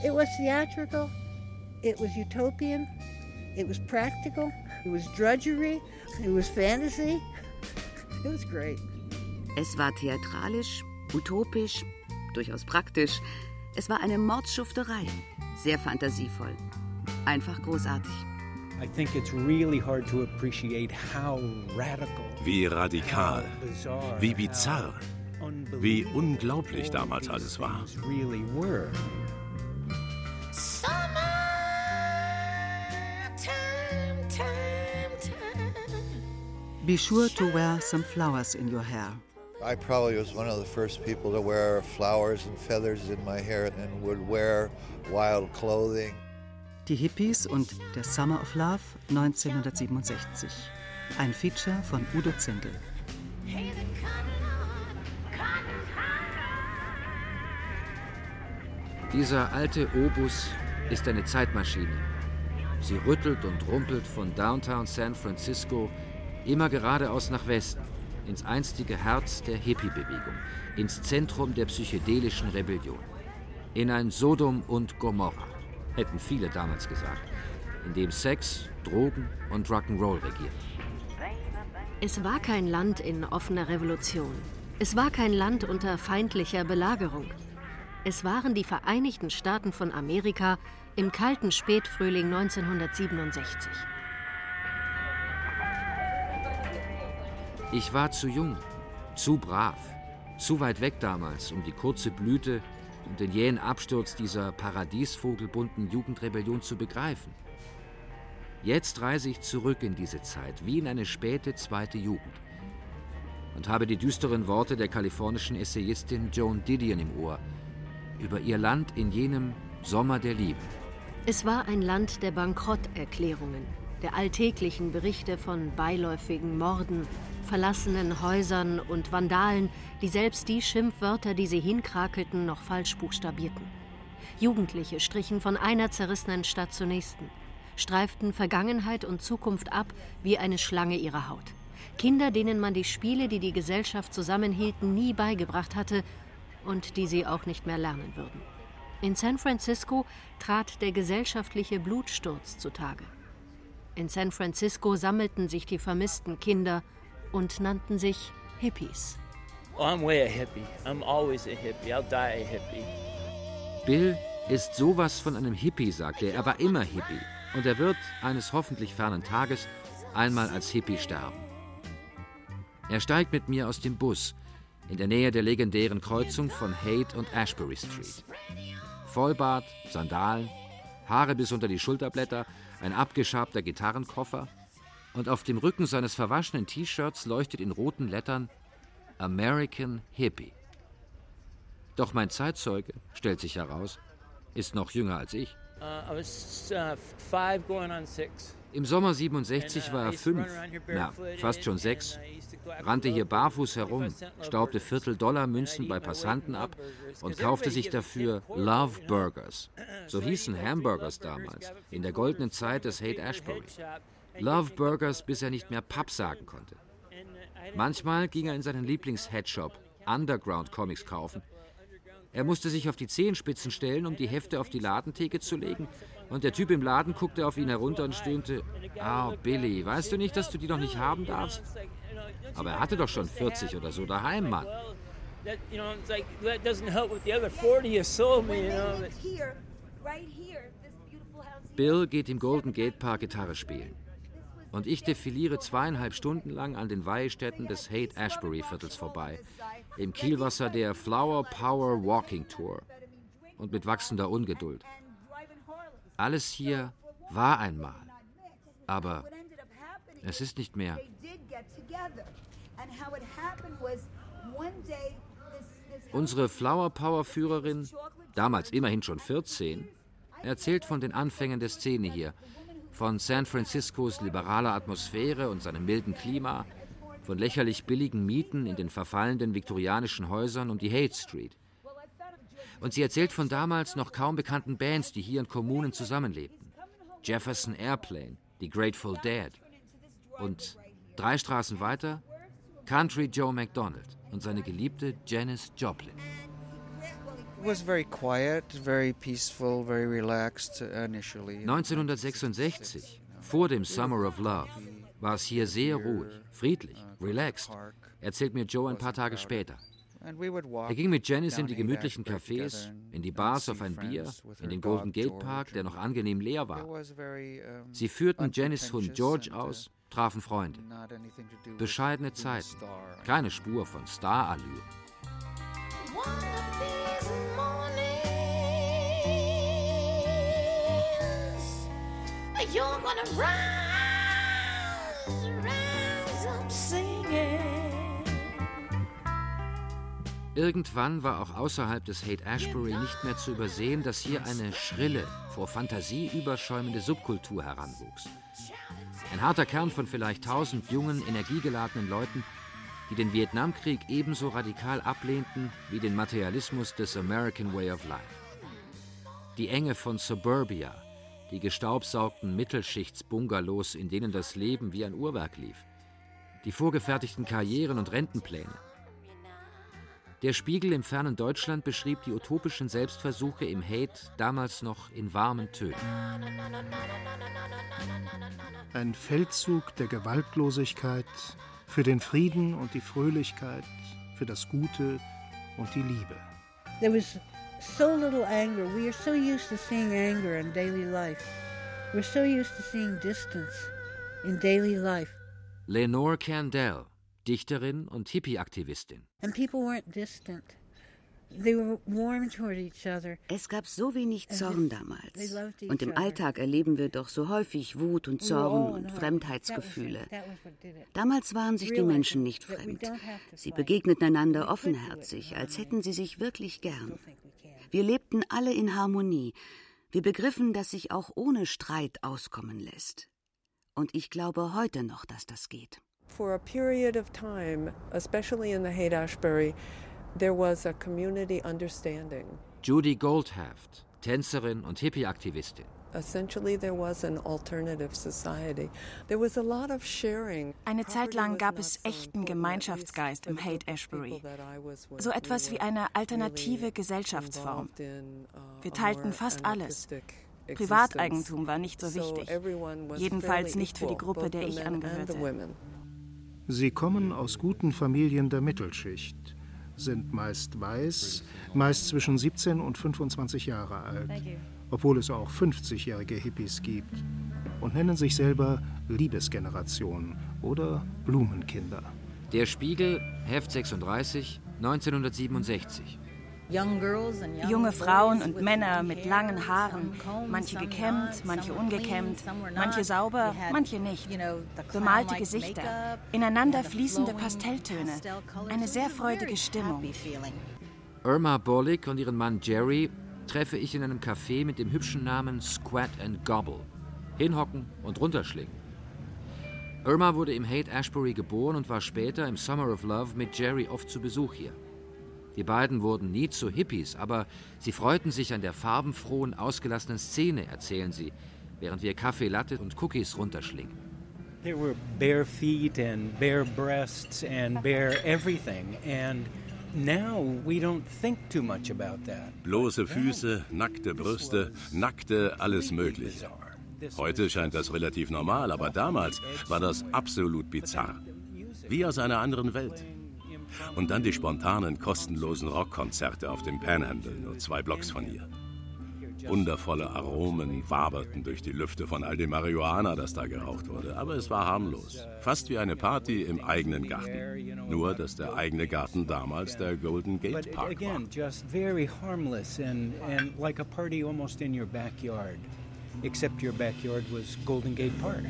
It was theatrical, it was utopian, it was practical, it was drudgery, it was fantasy. It was great. Es war theatralisch, utopisch, durchaus praktisch. Es war eine Mordsschufterei, sehr fantasievoll, einfach großartig. I think it's really hard to appreciate how radical, wie radikal, wie bizarr, wie unglaublich damals alles war. Be sure to wear some flowers in your hair. I probably was one of the first people to wear flowers and feathers in my hair and would wear wild clothing. Die Hippies und der Summer of Love 1967. Ein Feature von Udo Zindel. Dieser alte Obus ist eine Zeitmaschine. Sie rüttelt und rumpelt von Downtown San Francisco immer geradeaus nach Westen, ins einstige Herz der Hippie-Bewegung, ins Zentrum der psychedelischen Rebellion, in ein Sodom und Gomorra, hätten viele damals gesagt, in dem Sex, Drogen und Rock'n'Roll regieren. Es war kein Land in offener Revolution. Es war kein Land unter feindlicher Belagerung. Es waren die Vereinigten Staaten von Amerika im kalten Spätfrühling 1967. Ich war zu jung, zu brav, zu weit weg damals, um die kurze Blüte und den jähen Absturz dieser paradiesvogelbunten Jugendrebellion zu begreifen. Jetzt reise ich zurück in diese Zeit, wie in eine späte zweite Jugend, und habe die düsteren Worte der kalifornischen Essayistin Joan Didion im Ohr über ihr Land in jenem Sommer der Liebe. Es war ein Land der Bankrotterklärungen, der alltäglichen Berichte von beiläufigen Morden, verlassenen Häusern und Vandalen, die selbst die Schimpfwörter, die sie hinkrakelten, noch falsch buchstabierten. Jugendliche strichen von einer zerrissenen Stadt zur nächsten, streiften Vergangenheit und Zukunft ab wie eine Schlange ihre Haut. Kinder, denen man die Spiele, die die Gesellschaft zusammenhielten, nie beigebracht hatte und die sie auch nicht mehr lernen würden. In San Francisco trat der gesellschaftliche Blutsturz zutage. In San Francisco sammelten sich die vermissten Kinder und nannten sich Hippies. Oh, I'm way a hippie. I'm always a hippie. I'll die a hippie. Bill ist sowas von einem Hippie, sagt er. Er war immer Hippie. Und er wird eines hoffentlich fernen Tages einmal als Hippie sterben. Er steigt mit mir aus dem Bus in der Nähe der legendären Kreuzung von Haight und Ashbury Street. Vollbart, Sandalen, Haare bis unter die Schulterblätter, ein abgeschabter Gitarrenkoffer und auf dem Rücken seines verwaschenen T-Shirts leuchtet in roten Lettern American Hippie. Doch mein Zeitzeuge, stellt sich heraus, ist noch jünger als ich. I was 5 going on 6. Im Sommer 67 war er 5, fast schon 6, rannte hier barfuß herum, staubte $Viertel-Dollar-Münzen bei Passanten ab und kaufte sich dafür Love Burgers. So hießen Hamburgers damals, in der goldenen Zeit des Haight-Ashbury. Love Burgers, bis er nicht mehr Papp sagen konnte. Manchmal ging er in seinen Lieblings-Headshop, Underground Comics kaufen. Er musste sich auf die Zehenspitzen stellen, um die Hefte auf die Ladentheke zu legen. Und der Typ im Laden guckte auf ihn herunter und stöhnte, "Oh, Billy, weißt du nicht, dass du die noch nicht haben darfst?" Aber er hatte doch schon 40 oder so daheim, Mann. Bill geht im Golden Gate Park Gitarre spielen. Und ich defiliere 2,5 Stunden lang an den Weihestätten des Haight-Ashbury-Viertels vorbei, im Kielwasser der Flower Power Walking Tour und mit wachsender Ungeduld. Alles hier war einmal, aber es ist nicht mehr. Unsere Flower Power-Führerin, damals immerhin schon 14, erzählt von den Anfängen der Szene hier, von San Franciscos liberaler Atmosphäre und seinem milden Klima, von lächerlich billigen Mieten in den verfallenden viktorianischen Häusern um die Haight Street. Und sie erzählt von damals noch kaum bekannten Bands, die hier in Kommunen zusammenlebten. Jefferson Airplane, die Grateful Dead. Und 3 Straßen weiter Country Joe McDonald und seine geliebte Janis Joplin. 1966, vor dem Summer of Love, war es hier sehr ruhig, friedlich, relaxed, erzählt mir Joe ein paar Tage später. Er ging mit Janis in die gemütlichen Cafés, in die Bars auf ein Bier, in den Golden Gate Park, der noch angenehm leer war. Sie führten Janis Hund George aus, trafen Freunde. Bescheidene Zeiten, keine Spur von Star-Allure. You're gonna rise up singing. Irgendwann war auch außerhalb des Haight-Ashbury nicht mehr zu übersehen, dass hier eine schrille, vor Fantasie überschäumende Subkultur heranwuchs. Ein harter Kern von vielleicht 1000 jungen, energiegeladenen Leuten, die den Vietnamkrieg ebenso radikal ablehnten wie den Materialismus des American Way of Life. Die Enge von Suburbia, die gestaubsaugten Mittelschichtsbungalows, in denen das Leben wie ein Uhrwerk lief, die vorgefertigten Karrieren und Rentenpläne. Der Spiegel im fernen Deutschland beschrieb die utopischen Selbstversuche im Haight damals noch in warmen Tönen. Ein Feldzug der Gewaltlosigkeit für den Frieden und die Fröhlichkeit, für das Gute und die Liebe. There was so little anger. We are so used to seeing anger in daily life. We're so used to seeing distance in daily life. Lenore Kandel, Dichterin und Hippie-Aktivistin. And people weren't distant. They were warm toward each other. Es gab so wenig Zorn damals. Und im Alltag erleben wir doch so häufig Wut und Zorn und Fremdheitsgefühle. Damals waren sich die Menschen nicht fremd. Sie begegneten einander offenherzig, als hätten sie sich wirklich gern. Wir lebten alle in Harmonie. Wir begriffen, dass sich auch ohne Streit auskommen lässt. Und ich glaube heute noch, dass das geht. For a period of time, especially in the Haight-Ashbury, there was a community understanding. Judy Goldhaft, Tänzerin und Hippie-Aktivistin. Essentially there was an alternative society. There was a lot of sharing. Eine Zeit lang gab es echten Gemeinschaftsgeist im Haight-Ashbury. So etwas wie eine alternative Gesellschaftsform. Wir teilten fast alles. Privateigentum war nicht so wichtig. Jedenfalls nicht für die Gruppe, der ich angehörte. Sie kommen aus guten Familien der Mittelschicht, sind meist weiß, meist zwischen 17 und 25 Jahre alt, obwohl es auch 50-jährige Hippies gibt, und nennen sich selber Liebesgeneration oder Blumenkinder. Der Spiegel, Heft 36, 1967. Junge Frauen und Männer mit langen Haaren, manche gekämmt, manche ungekämmt, manche sauber, manche nicht. Bemalte Gesichter, ineinander fließende Pastelltöne, eine sehr freudige Stimmung. Irma Bollig und ihren Mann Jerry treffe ich in einem Café mit dem hübschen Namen Squat and Gobble. Hinhocken und runterschlingen. Irma wurde im Haight-Ashbury geboren und war später im Summer of Love mit Jerry oft zu Besuch hier. Die beiden wurden nie zu Hippies, aber sie freuten sich an der farbenfrohen, ausgelassenen Szene, erzählen sie, während wir Kaffee Latte und Cookies runterschlingen. There were bare feet and bare breasts and bare everything, and now we don't think too much about that. Bloße Füße, nackte Brüste, nackte alles Mögliche. Heute scheint das relativ normal, aber damals war das absolut bizarr. Wie aus einer anderen Welt. Und dann die spontanen, kostenlosen Rockkonzerte auf dem Panhandle, nur 2 Blocks von hier. Wundervolle Aromen waberten durch die Lüfte von all dem Marihuana, das da geraucht wurde. Aber es war harmlos. Fast wie eine Party im eigenen Garten. Nur, dass der eigene Garten damals der Golden Gate Park war. Just very harmless and like a party almost in your backyard. Except your backyard was Golden Gate Park.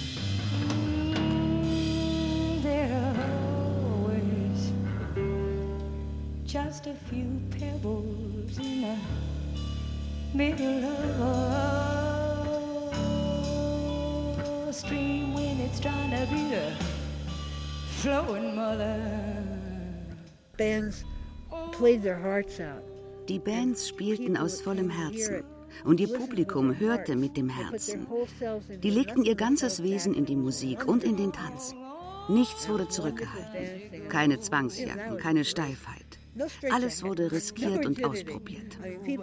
Just a few pebbles in the middle of a stream when it's trying to be the flowing mother. Bands played their hearts out. Die Bands spielten aus vollem Herzen. Und ihr Publikum hörte mit dem Herzen. Die legten ihr ganzes Wesen in die Musik und in den Tanz. Nichts wurde zurückgehalten. Keine Zwangsjacken, keine Steifheit. Alles wurde riskiert und ausprobiert.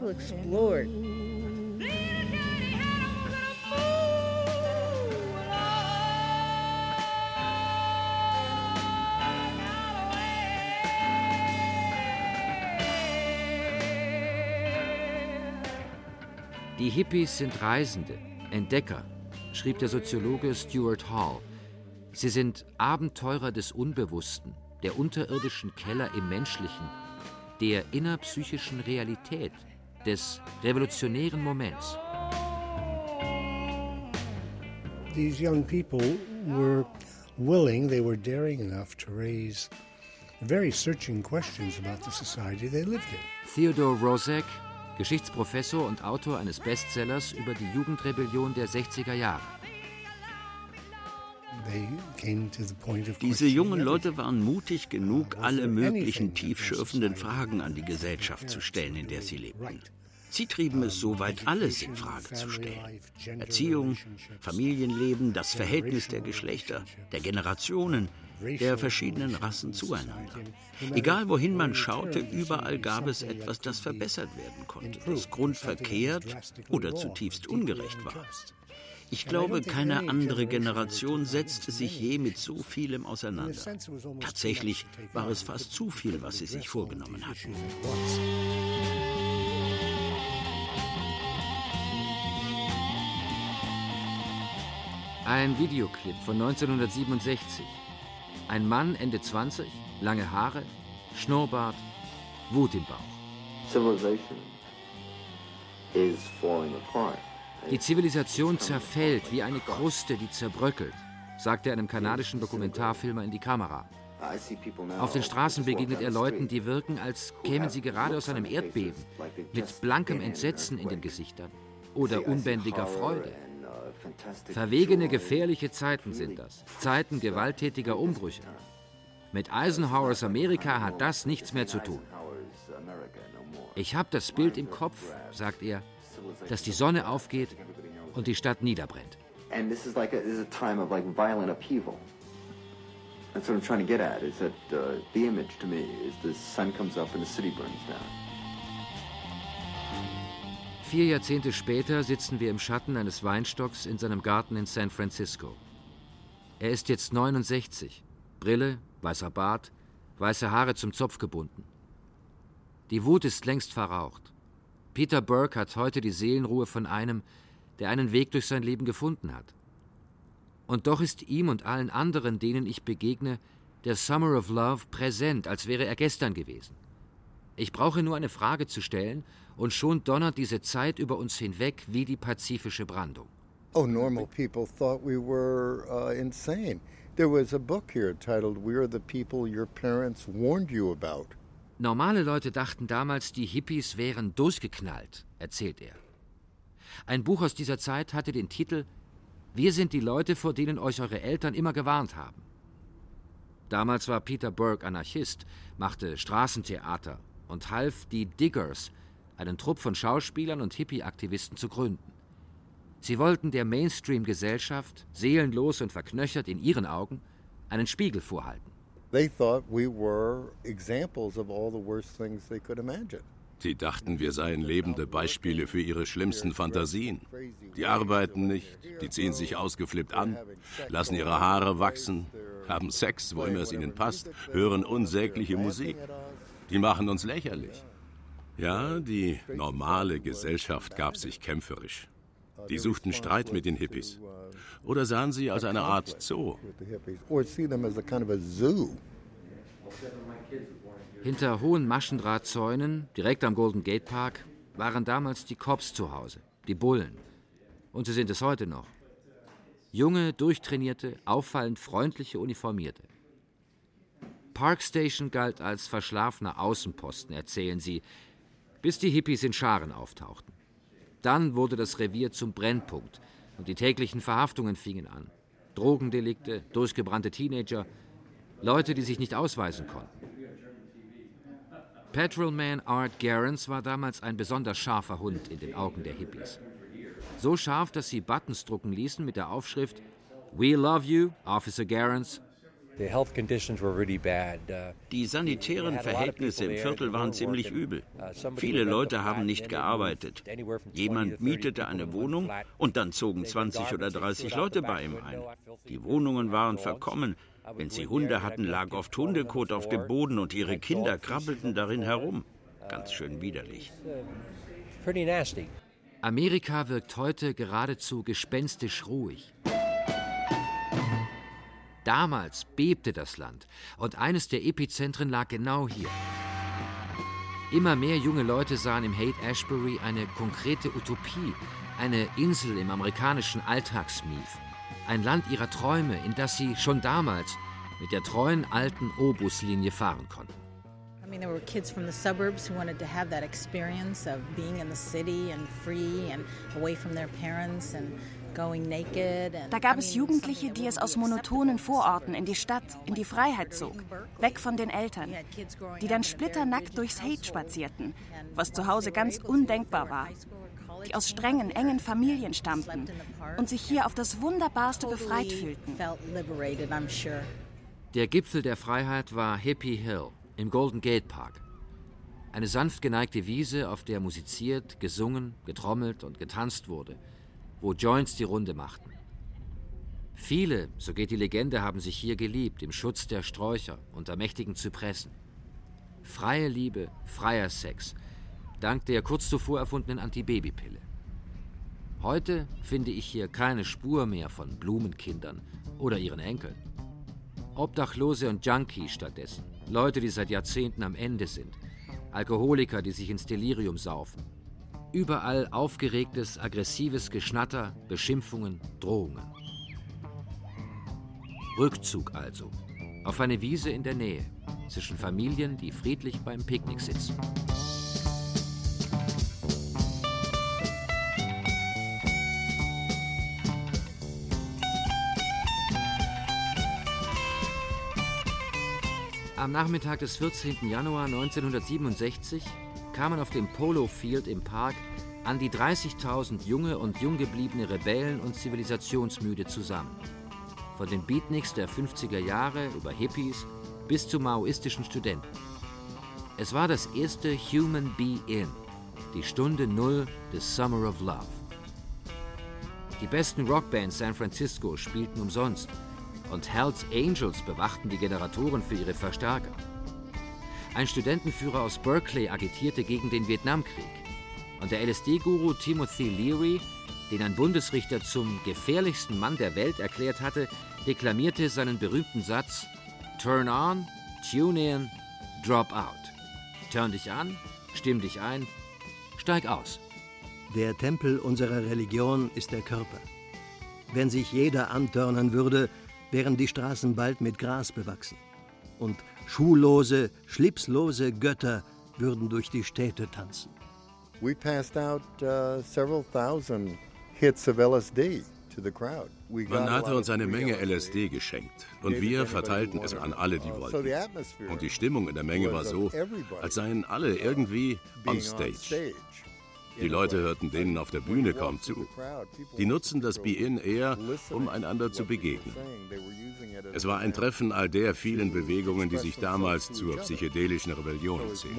Die Hippies sind Reisende, Entdecker, schrieb der Soziologe Stuart Hall. Sie sind Abenteurer des Unbewussten, der unterirdischen Keller im Menschlichen, der innerpsychischen Realität, des revolutionären Moments. These young people were willing, they were daring enough to raise very searching questions about the society they lived in. Theodore Roszak, Geschichtsprofessor und Autor eines Bestsellers über die Jugendrebellion der 60er Jahre. Diese jungen Leute waren mutig genug, alle möglichen tiefschürfenden Fragen an die Gesellschaft zu stellen, in der sie lebten. Sie trieben es so weit, alles in Frage zu stellen. Erziehung, Familienleben, das Verhältnis der Geschlechter, der Generationen, der verschiedenen Rassen zueinander. Egal wohin man schaute, überall gab es etwas, das verbessert werden konnte, das grundverkehrt oder zutiefst ungerecht war. Ich glaube, keine andere Generation setzte sich je mit so vielem auseinander. Tatsächlich war es fast zu viel, was sie sich vorgenommen hatten. Ein Videoclip von 1967. Ein Mann Ende 20, lange Haare, Schnurrbart, Wut im Bauch. Die Zivilisation zerfällt wie eine Kruste, die zerbröckelt, sagte er einem kanadischen Dokumentarfilmer in die Kamera. Auf den Straßen begegnet er Leuten, die wirken, als kämen sie gerade aus einem Erdbeben, mit blankem Entsetzen in den Gesichtern oder unbändiger Freude. Verwegene, gefährliche Zeiten sind das, Zeiten gewalttätiger Umbrüche. Mit Eisenhowers Amerika hat das nichts mehr zu tun. Ich habe das Bild im Kopf, sagt er, dass die Sonne aufgeht und die Stadt niederbrennt. This is a time of violent upheaval. That's what I'm trying to get at. Is that the image to me is the sun comes up and the city burns down. 4 Jahrzehnte später sitzen wir im Schatten eines Weinstocks in seinem Garten in San Francisco. Er ist jetzt 69, Brille, weißer Bart, weiße Haare zum Zopf gebunden. Die Wut ist längst verraucht. Peter Burke hat heute die Seelenruhe von einem, der einen Weg durch sein Leben gefunden hat. Und doch ist ihm und allen anderen, denen ich begegne, der Summer of Love präsent, als wäre er gestern gewesen. Ich brauche nur eine Frage zu stellen, und schon donnert diese Zeit über uns hinweg wie die pazifische Brandung. Oh, normal people thought we were insane. There was a book here titled We Are the People Your Parents Warned You About. Normale Leute dachten damals, die Hippies wären durchgeknallt, erzählt er. Ein Buch aus dieser Zeit hatte den Titel Wir sind die Leute, vor denen euch eure Eltern immer gewarnt haben. Damals war Peter Burke Anarchist, machte Straßentheater und half, die Diggers, einen Trupp von Schauspielern und Hippie-Aktivisten, zu gründen. Sie wollten der Mainstream-Gesellschaft, seelenlos und verknöchert in ihren Augen, einen Spiegel vorhalten. They thought we were examples of all the worst things they could imagine. Sie dachten, wir seien lebende Beispiele für ihre schlimmsten Fantasien. Die arbeiten nicht, die ziehen sich ausgeflippt an, lassen ihre Haare wachsen, haben Sex, wo immer es ihnen passt, hören unsägliche Musik. Die machen uns lächerlich. Ja, die normale Gesellschaft gab sich kämpferisch. Die suchten Streit mit den Hippies. Oder sahen sie als eine Art Zoo. Hinter hohen Maschendrahtzäunen, direkt am Golden Gate Park, waren damals die Cops zu Hause, die Bullen. Und sie sind es heute noch. Junge, durchtrainierte, auffallend freundliche Uniformierte. Park Station galt als verschlafener Außenposten, erzählen sie, bis die Hippies in Scharen auftauchten. Dann wurde das Revier zum Brennpunkt und die täglichen Verhaftungen fingen an. Drogendelikte, durchgebrannte Teenager, Leute, die sich nicht ausweisen konnten. Patrolman Art Garens war damals ein besonders scharfer Hund in den Augen der Hippies. So scharf, dass sie Buttons drucken ließen mit der Aufschrift We love you, Officer Garens, Die sanitären Verhältnisse im Viertel waren ziemlich übel. Viele Leute haben nicht gearbeitet. Jemand mietete eine Wohnung und dann zogen 20 oder 30 Leute bei ihm ein. Die Wohnungen waren verkommen. Wenn sie Hunde hatten, lag oft Hundekot auf dem Boden und ihre Kinder krabbelten darin herum. Ganz schön widerlich. Amerika wirkt heute geradezu gespenstisch ruhig. Damals bebte das Land und eines der Epizentren lag genau hier. Immer mehr junge Leute sahen im Haight-Ashbury eine konkrete Utopie, eine Insel im amerikanischen Alltagsmief, ein Land ihrer Träume, in das sie schon damals mit der treuen alten O-Bus-Linie fahren konnten. There were kids from the suburbs who wanted to have that experience of being in the city and free and away from their parents and going naked. Da gab es Jugendliche, die es aus monotonen Vororten in die Stadt, in die Freiheit zog, weg von den Eltern, die dann splitternackt durchs Haight spazierten, was zu Hause ganz undenkbar war, die aus strengen, engen Familien stammten und sich hier auf das Wunderbarste befreit fühlten. Der Gipfel der Freiheit war Hippie Hill im Golden Gate Park. Eine sanft geneigte Wiese, auf der musiziert, gesungen, getrommelt und getanzt wurde, wo Joints die Runde machten. Viele, so geht die Legende, haben sich hier geliebt, im Schutz der Sträucher, unter mächtigen Zypressen. Freie Liebe, freier Sex, dank der kurz zuvor erfundenen Antibabypille. Heute finde ich hier keine Spur mehr von Blumenkindern oder ihren Enkeln. Obdachlose und Junkies stattdessen, Leute, die seit Jahrzehnten am Ende sind, Alkoholiker, die sich ins Delirium saufen. Überall aufgeregtes, aggressives Geschnatter, Beschimpfungen, Drohungen. Rückzug also, auf eine Wiese in der Nähe, zwischen Familien, die friedlich beim Picknick sitzen. Am Nachmittag des 14. Januar 1967 kamen auf dem Polo Field im Park an die 30.000 junge und junggebliebene Rebellen und Zivilisationsmüde zusammen. Von den Beatniks der 50er Jahre über Hippies bis zu maoistischen Studenten. Es war das erste Human Be-In, die Stunde Null des Summer of Love. Die besten Rockbands San Francisco spielten umsonst und Hells Angels bewachten die Generatoren für ihre Verstärker. Ein Studentenführer aus Berkeley agitierte gegen den Vietnamkrieg. Und der LSD-Guru Timothy Leary, den ein Bundesrichter zum gefährlichsten Mann der Welt erklärt hatte, deklamierte seinen berühmten Satz: Turn on, tune in, drop out. Turn dich an, stimm dich ein, steig aus. Der Tempel unserer Religion ist der Körper. Wenn sich jeder antörnen würde, wären die Straßen bald mit Gras bewachsen. Und schuhlose, schlipslose Götter würden durch die Städte tanzen. We passed out several thousand hits of LSD to the crowd. Man hatte uns eine Menge LSD geschenkt und wir verteilten es an alle, die wollten. Und die Stimmung in der Menge war so, als seien alle irgendwie on stage. Die Leute hörten denen auf der Bühne kaum zu. Die nutzen das Be-In eher, um einander zu begegnen. Es war ein Treffen all der vielen Bewegungen, die sich damals zur psychedelischen Rebellion zählten.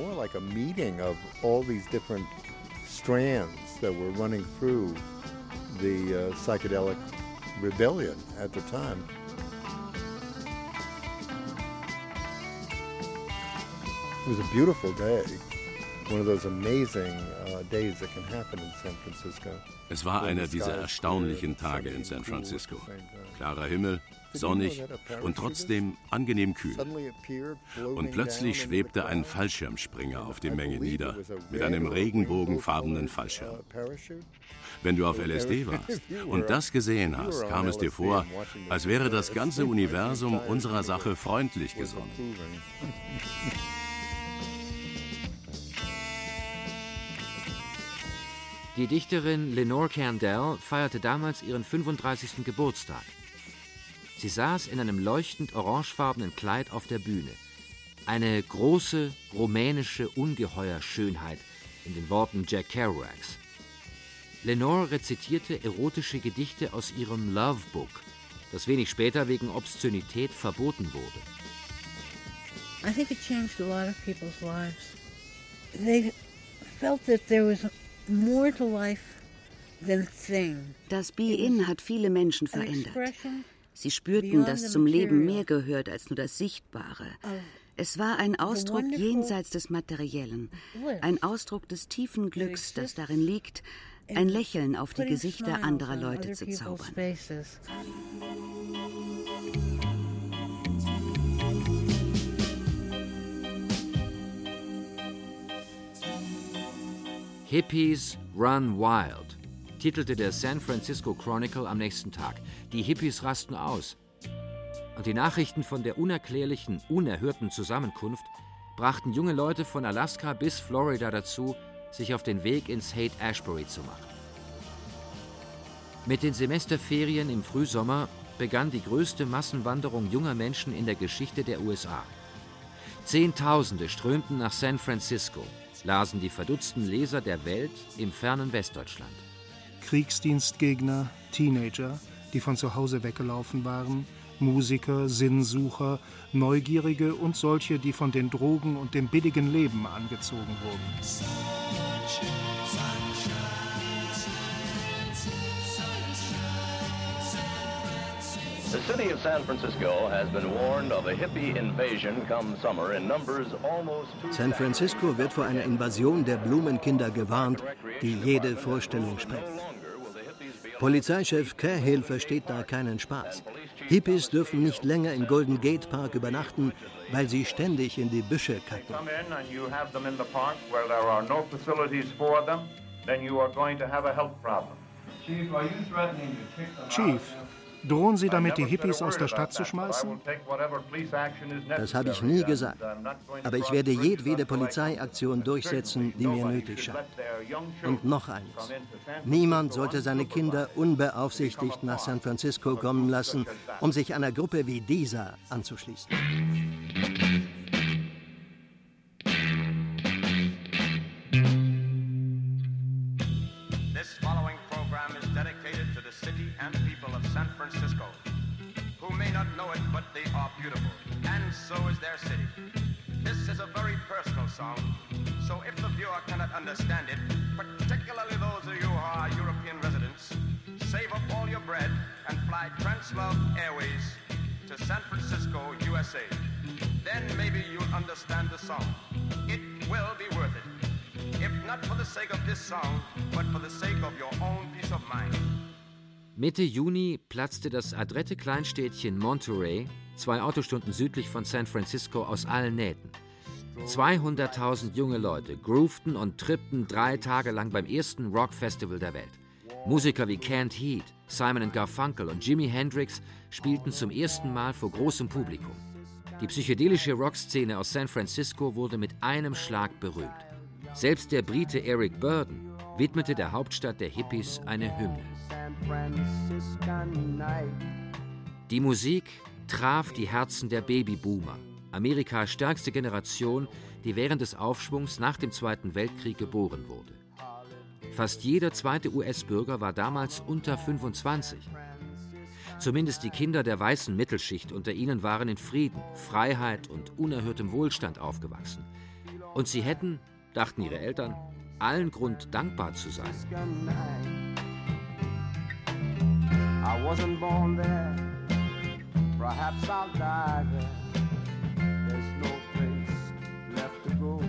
It was a beautiful day. One of those amazing days that can happen in San Francisco. Es war einer dieser erstaunlichen Tage in San Francisco. Klarer Himmel, sonnig und trotzdem angenehm kühl. Und plötzlich schwebte ein Fallschirmspringer auf die Menge nieder, mit einem regenbogenfarbenen Fallschirm. Wenn du auf LSD warst und das gesehen hast, kam es dir vor, als wäre das ganze Universum unserer Sache freundlich gesonnen. Die Dichterin Lenore Kandel feierte damals ihren 35. Geburtstag. Sie saß in einem leuchtend orangefarbenen Kleid auf der Bühne. Eine große, rumänische Ungeheuerschönheit in den Worten Jack Kerouacs. Lenore rezitierte erotische Gedichte aus ihrem Love Book, das wenig später wegen Obszönität verboten wurde. I think it changed a lot of people's lives. They felt that there was more to life than thing. Das Be-In hat viele Menschen verändert. Sie spürten, dass zum Leben mehr gehört als nur das Sichtbare. Es war ein Ausdruck jenseits des Materiellen, ein Ausdruck des tiefen Glücks, das darin liegt, ein Lächeln auf die Gesichter anderer Leute zu zaubern. Hippies Run Wild, titelte der San Francisco Chronicle am nächsten Tag. Die Hippies rasten aus. Und die Nachrichten von der unerklärlichen, unerhörten Zusammenkunft brachten junge Leute von Alaska bis Florida dazu, sich auf den Weg ins Haight-Ashbury zu machen. Mit den Semesterferien im Frühsommer begann die größte Massenwanderung junger Menschen in der Geschichte der USA. Zehntausende strömten nach San Francisco, lasen die verdutzten Leser der Welt im fernen Westdeutschland. Kriegsdienstgegner, Teenager, die von zu Hause weggelaufen waren, Musiker, Sinnsucher, Neugierige und solche, die von den Drogen und dem billigen Leben angezogen wurden. The city of San Francisco has been warned of a hippie invasion come summer in numbers almost 2,000. San Francisco wird vor einer Invasion der Blumenkinder gewarnt, die jede Vorstellung sprengt. Polizeichef Cahill versteht da keinen Spaß. Hippies dürfen nicht länger im Golden Gate Park übernachten, weil sie ständig in die Büsche kacken. Chief, drohen Sie damit, die Hippies aus der Stadt zu schmeißen? Das habe ich nie gesagt. Aber ich werde jedwede Polizeiaktion durchsetzen, die mir nötig scheint. Und noch eines. Niemand sollte seine Kinder unbeaufsichtigt nach San Francisco kommen lassen, um sich einer Gruppe wie dieser anzuschließen. San Francisco, who may not know it, but they are beautiful, and so is their city. This is a very personal song, so if the viewer cannot understand it, particularly those of you who are European residents, save up all your bread and fly Translove Airways to San Francisco, USA. Then maybe you'll understand the song. It will be worth it, if not for the sake of this song, but for the sake of your own peace of mind. Mitte Juni platzte das adrette Kleinstädtchen Monterey, 2 Autostunden südlich von San Francisco, aus allen Nähten. 200.000 junge Leute groovten und trippten 3 Tage lang beim ersten Rockfestival der Welt. Musiker wie Canned Heat, Simon & Garfunkel und Jimi Hendrix spielten zum ersten Mal vor großem Publikum. Die psychedelische Rockszene aus San Francisco wurde mit einem Schlag berühmt. Selbst der Brite Eric Burdon widmete der Hauptstadt der Hippies eine Hymne. Die Musik traf die Herzen der Babyboomer, Amerikas stärkste Generation, die während des Aufschwungs nach dem Zweiten Weltkrieg geboren wurde. Fast jeder zweite US-Bürger war damals unter 25. Zumindest die Kinder der weißen Mittelschicht unter ihnen waren in Frieden, Freiheit und unerhörtem Wohlstand aufgewachsen. Und sie hätten, dachten ihre Eltern, allen Grund, dankbar zu sein. I wasn't born there, perhaps I'll die there. There's no place left to go.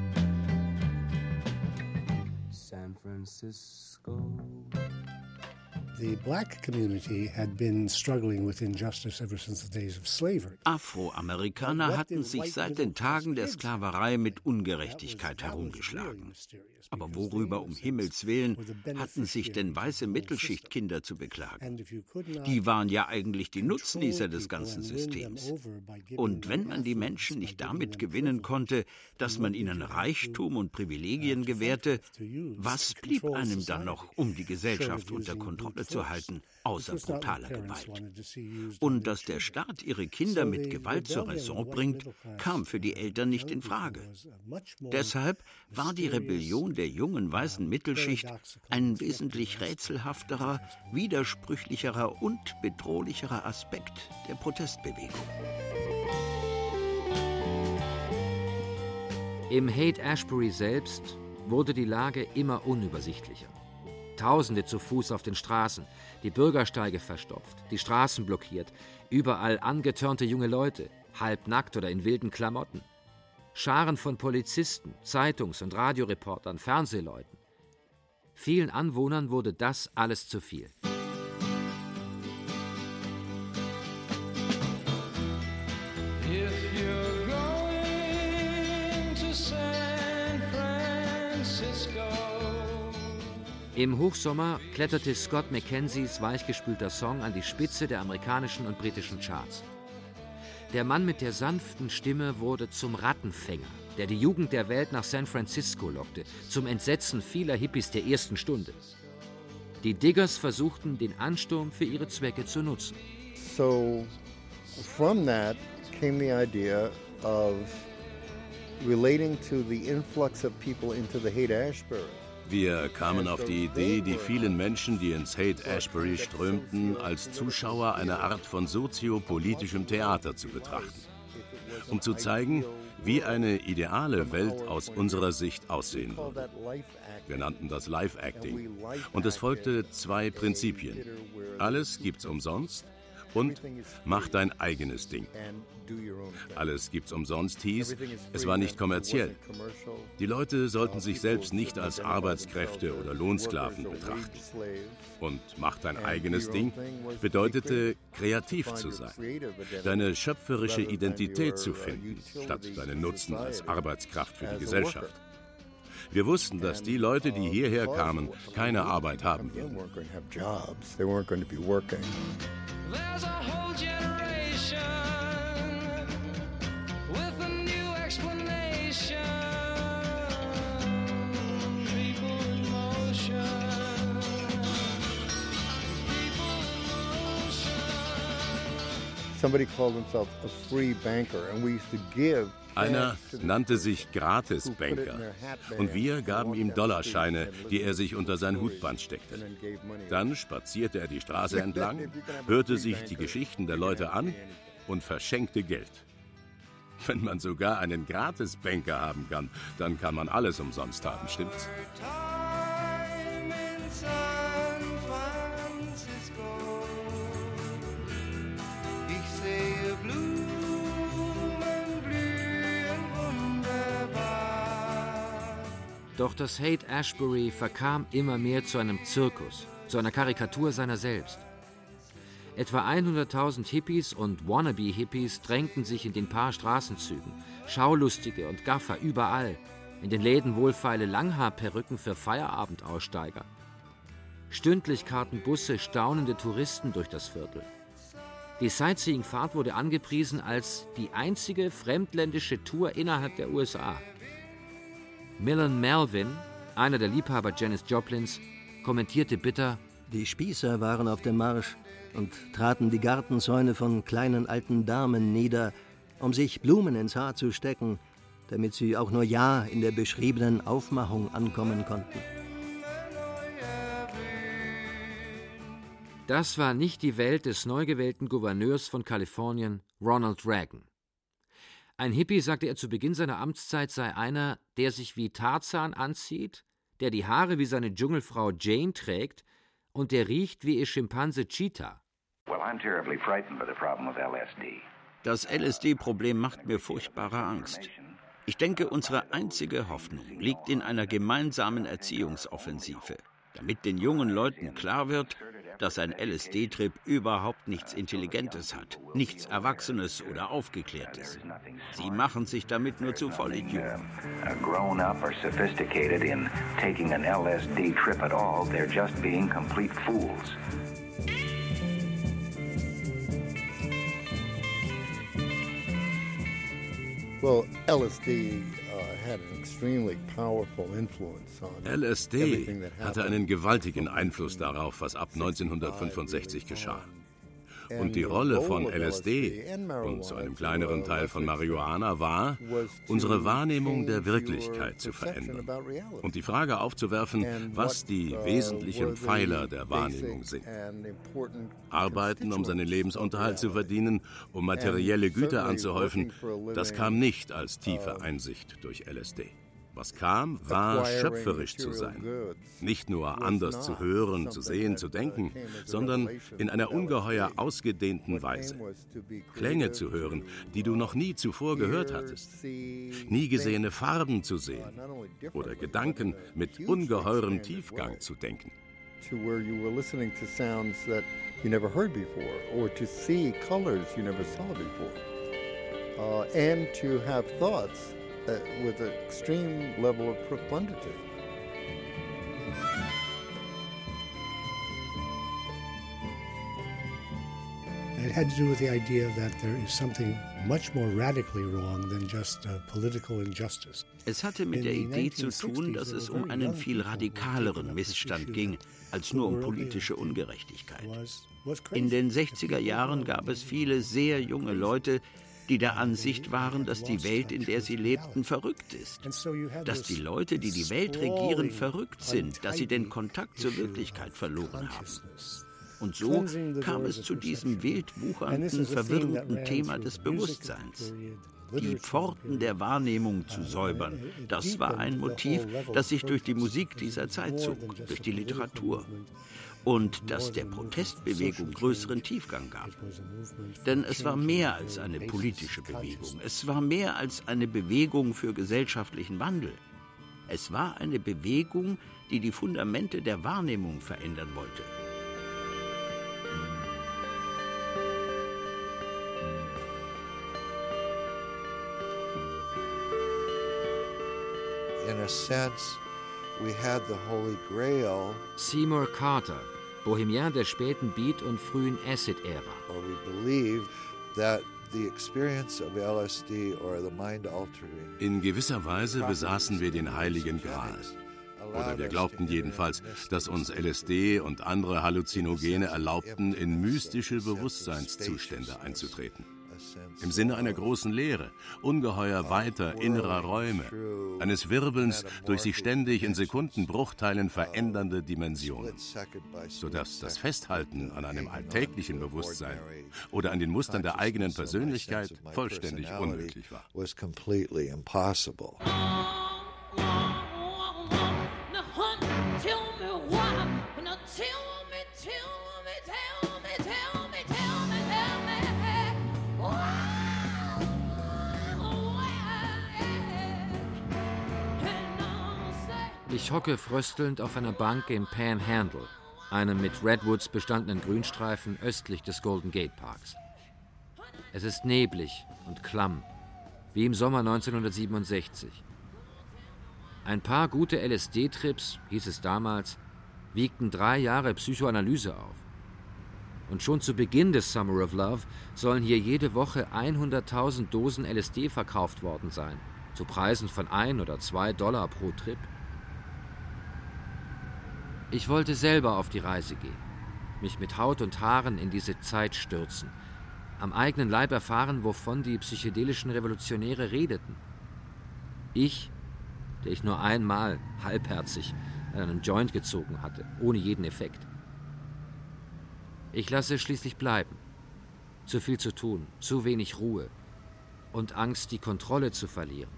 San Francisco. The black community had been struggling with injustice ever since the days of slavery. Afroamerikaner hatten sich seit den Tagen der Sklaverei mit Ungerechtigkeit herumgeschlagen. Aber worüber um Himmels Willen hatten sich denn weiße Mittelschichtkinder zu beklagen? Die waren ja eigentlich die Nutznießer des ganzen Systems. Und wenn man die Menschen nicht damit gewinnen konnte, dass man ihnen Reichtum und Privilegien gewährte, was blieb einem dann noch, um die Gesellschaft unter Kontrolle aufzuhalten, außer brutaler Gewalt. Und dass der Staat ihre Kinder mit Gewalt zur Raison bringt, kam für die Eltern nicht in Frage. Deshalb war die Rebellion der jungen weißen Mittelschicht ein wesentlich rätselhafterer, widersprüchlicherer und bedrohlicherer Aspekt der Protestbewegung. Im Haight-Ashbury selbst wurde die Lage immer unübersichtlicher. Tausende zu Fuß auf den Straßen, die Bürgersteige verstopft, die Straßen blockiert, überall angetörnte junge Leute, halbnackt oder in wilden Klamotten. Scharen von Polizisten, Zeitungs- und Radioreportern, Fernsehleuten. Vielen Anwohnern wurde das alles zu viel. Im Hochsommer kletterte Scott McKenzies weichgespülter Song an die Spitze der amerikanischen und britischen Charts. Der Mann mit der sanften Stimme wurde zum Rattenfänger, der die Jugend der Welt nach San Francisco lockte, zum Entsetzen vieler Hippies der ersten Stunde. Die Diggers versuchten, den Ansturm für ihre Zwecke zu nutzen. So, from that came the idea of relating to the influx of people into the Haight-Ashbury. Wir kamen auf die Idee, die vielen Menschen, die ins Haight-Ashbury strömten, als Zuschauer einer Art von soziopolitischem Theater zu betrachten, um zu zeigen, wie eine ideale Welt aus unserer Sicht aussehen würde. Wir nannten das Live-Acting. Und es folgte 2 Prinzipien. Alles gibt's umsonst und mach dein eigenes Ding. Alles gibt's umsonst hieß, es war nicht kommerziell. Die Leute sollten sich selbst nicht als Arbeitskräfte oder Lohnsklaven betrachten. Und mach dein eigenes Ding bedeutete, kreativ zu sein, deine schöpferische Identität zu finden, statt deinen Nutzen als Arbeitskraft für die Gesellschaft. Wir wussten, dass die Leute, die hierher kamen, keine Arbeit haben würden. There's a whole generation with a new explanation. People in motion. People in motion. Somebody called himself a free banker, and we used to give. Einer nannte sich Gratisbanker und wir gaben ihm Dollarscheine, die er sich unter sein Hutband steckte. Dann spazierte er die Straße entlang, hörte sich die Geschichten der Leute an und verschenkte Geld. Wenn man sogar einen Gratisbanker haben kann, dann kann man alles umsonst haben, stimmt's? Ich sehe Blumen blühen wunderbar. Doch das Haight-Ashbury verkam immer mehr zu einem Zirkus, zu einer Karikatur seiner selbst. Etwa 100.000 Hippies und Wannabe-Hippies drängten sich in den paar Straßenzügen, Schaulustige und Gaffer überall, in den Läden wohlfeile Langhaarperücken für Feierabendaussteiger. Stündlich karten Busse staunende Touristen durch das Viertel. Die Sightseeing-Fahrt wurde angepriesen als die einzige fremdländische Tour innerhalb der USA. Millen Melvin, einer der Liebhaber Janis Joplins, kommentierte bitter: Die Spießer waren auf dem Marsch und traten die Gartenzäune von kleinen alten Damen nieder, um sich Blumen ins Haar zu stecken, damit sie auch nur ja in der beschriebenen Aufmachung ankommen konnten. Das war nicht die Welt des neu gewählten Gouverneurs von Kalifornien, Ronald Reagan. Ein Hippie, sagte er zu Beginn seiner Amtszeit, sei einer, der sich wie Tarzan anzieht, der die Haare wie seine Dschungelfrau Jane trägt und der riecht wie ihr Schimpanse Cheetah. Das LSD-Problem macht mir furchtbare Angst. Ich denke, unsere einzige Hoffnung liegt in einer gemeinsamen Erziehungsoffensive, damit den jungen Leuten klar wird, dass ein LSD-Trip überhaupt nichts Intelligentes hat, nichts Erwachsenes oder Aufgeklärtes. Sie machen sich damit nur zu Vollidioten. Grown up or sophisticated in taking an LSD trip at all, they're just being complete fools. Well, LSD LSD hatte einen gewaltigen Einfluss darauf, was ab 1965 geschah. Und die Rolle von LSD und zu einem kleineren Teil von Marihuana war, unsere Wahrnehmung der Wirklichkeit zu verändern und die Frage aufzuwerfen, was die wesentlichen Pfeiler der Wahrnehmung sind. Arbeiten, um seinen Lebensunterhalt zu verdienen, um materielle Güter anzuhäufen, das kam nicht als tiefe Einsicht durch LSD. Was kam, war schöpferisch zu sein. Nicht nur anders zu hören, zu sehen, zu denken, sondern in einer ungeheuer ausgedehnten Weise. Klänge zu hören, die du noch nie zuvor gehört hattest. Nie gesehene Farben zu sehen. Oder Gedanken mit ungeheurem Tiefgang zu denken. To where you were listening to sounds that you never heard before, or to see colors you never saw before, and to have thoughts with an extreme level of profundity. It had to do with the idea that there is something much more radically wrong than just political injustice. Es hatte mit der Idee zu tun, dass es um einen viel radikaleren Missstand ging, als nur um politische Ungerechtigkeit. In den 60er Jahren gab es viele sehr junge Leute, die der Ansicht waren, dass die Welt, in der sie lebten, verrückt ist. Dass die Leute, die die Welt regieren, verrückt sind, dass sie den Kontakt zur Wirklichkeit verloren haben. Und so kam es zu diesem wild wuchernden, verwirrenden Thema des Bewusstseins. Die Pforten der Wahrnehmung zu säubern, das war ein Motiv, das sich durch die Musik dieser Zeit zog, durch die Literatur. Und das der Protestbewegung größeren Tiefgang gab. Denn es war mehr als eine politische Bewegung. Es war mehr als eine Bewegung für gesellschaftlichen Wandel. Es war eine Bewegung, die die Fundamente der Wahrnehmung verändern wollte. In a sense, we had the Holy Grail. Seymour Carter, Bohemian der späten Beat- und frühen Acid-Ära. Or we believed that the experience of LSD or the mind-altering. In gewisser Weise besaßen wir den Heiligen Gral. Oder wir glaubten jedenfalls, dass uns LSD und andere Halluzinogene erlaubten, in mystische Bewusstseinszustände einzutreten. Im Sinne einer großen Leere, ungeheuer weiter innerer Räume, eines Wirbelns durch sich ständig in Sekundenbruchteilen verändernde Dimensionen, sodass das Festhalten an einem alltäglichen Bewusstsein oder an den Mustern der eigenen Persönlichkeit vollständig unmöglich war. Ich hocke fröstelnd auf einer Bank im Panhandle, einem mit Redwoods bestandenen Grünstreifen östlich des Golden Gate Parks. Es ist neblig und klamm, wie im Sommer 1967. Ein paar gute LSD-Trips, hieß es damals, wiegten 3 Jahre Psychoanalyse auf. Und schon zu Beginn des Summer of Love sollen hier jede Woche 100.000 Dosen LSD verkauft worden sein, zu Preisen von $1 oder $2 pro Trip. Ich wollte selber auf die Reise gehen, mich mit Haut und Haaren in diese Zeit stürzen, am eigenen Leib erfahren, wovon die psychedelischen Revolutionäre redeten. Ich, der ich nur einmal halbherzig an einem Joint gezogen hatte, ohne jeden Effekt. Ich lasse schließlich bleiben. Zu viel zu tun, zu wenig Ruhe und Angst, die Kontrolle zu verlieren.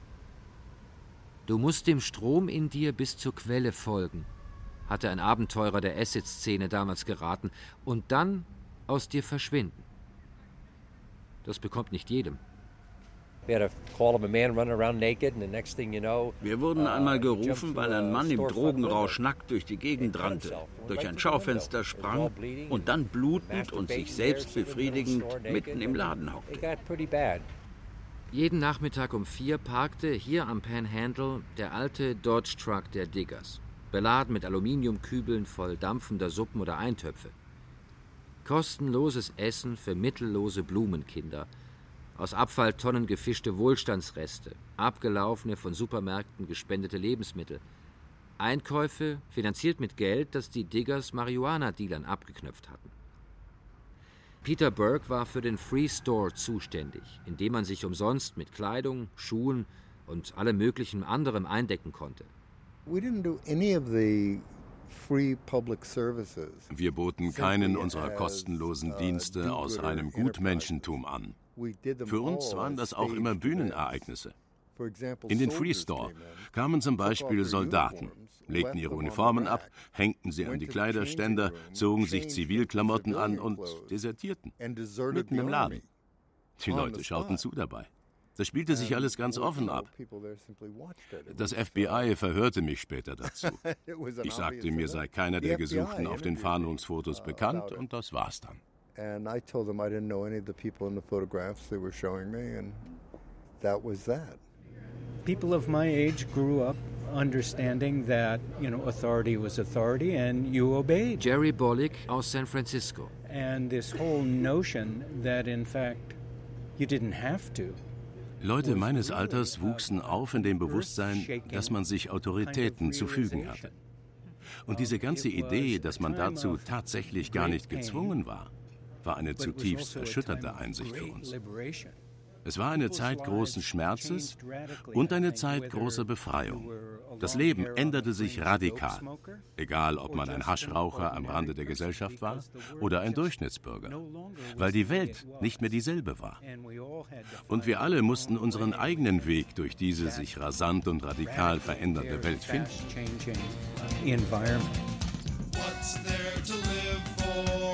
Du musst dem Strom in dir bis zur Quelle folgen, hatte ein Abenteurer der Acid-Szene damals geraten, und dann aus dir verschwinden. Das bekommt nicht jedem. Wir wurden einmal gerufen, weil ein Mann im Drogenrausch nackt durch die Gegend rannte, durch ein Schaufenster sprang und dann blutend und sich selbst befriedigend mitten im Laden hockte. Jeden Nachmittag um 4 parkte hier am Panhandle der alte Dodge Truck der Diggers, beladen mit Aluminiumkübeln voll dampfender Suppen oder Eintöpfe. Kostenloses Essen für mittellose Blumenkinder, Aus Abfalltonnen gefischte Wohlstandsreste, abgelaufene, von Supermärkten gespendete Lebensmittel. Einkäufe finanziert mit Geld, das die Diggers Marihuana-Dealern abgeknöpft hatten. Peter Burke war für den Free Store zuständig, in dem man sich umsonst mit Kleidung, Schuhen und allem möglichen anderem eindecken konnte. Wir boten keinen unserer kostenlosen Dienste aus reinem Gutmenschentum an. Für uns waren das auch immer Bühnenereignisse. In den Free Store kamen zum Beispiel Soldaten, legten ihre Uniformen ab, hängten sie an die Kleiderständer, zogen sich Zivilklamotten an und desertierten. Mitten im Laden. Die Leute schauten zu dabei. Das spielte sich alles ganz offen ab. Das FBI verhörte mich später dazu. Ich sagte, mir sei keiner der Gesuchten auf den Fahndungsfotos bekannt und das war's dann. And I told them I didn't know any of the people in the photographs they were showing me, and that was that. People of my age grew up understanding that, authority was authority and you obeyed. Jerry Bollick aus San Francisco. And this whole notion that in fact you didn't have to. Leute meines Alters wuchsen auf in dem Bewusstsein, dass man sich Autoritäten zu fügen hatte. Und diese ganze Idee, dass man dazu tatsächlich gar nicht gezwungen war eine zutiefst erschütternde Einsicht für uns. Es war eine Zeit großen Schmerzes und eine Zeit großer Befreiung. Das Leben änderte sich radikal, egal ob man ein Haschraucher am Rande der Gesellschaft war oder ein Durchschnittsbürger, weil die Welt nicht mehr dieselbe war. Und wir alle mussten unseren eigenen Weg durch diese sich rasant und radikal verändernde Welt finden. What's there to live for?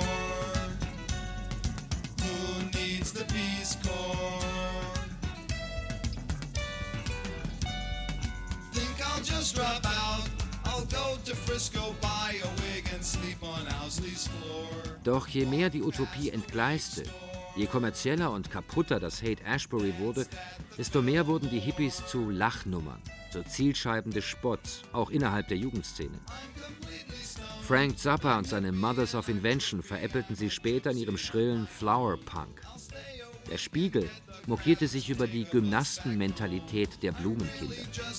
Who needs the Peace Corps? Think I'll just drop out. I'll go to Frisco, buy a wig and sleep on Owsley's floor. Doch je mehr die Utopie entgleiste, je kommerzieller und kaputter das Haight-Ashbury wurde, desto mehr wurden die Hippies zu Lachnummern, zu Zielscheiben des Spotts, auch innerhalb der Jugendszene. Frank Zappa und seine Mothers of Invention veräppelten sie später in ihrem schrillen Flower Punk. Der Spiegel mokierte sich über die Gymnastenmentalität der Blumenkinder.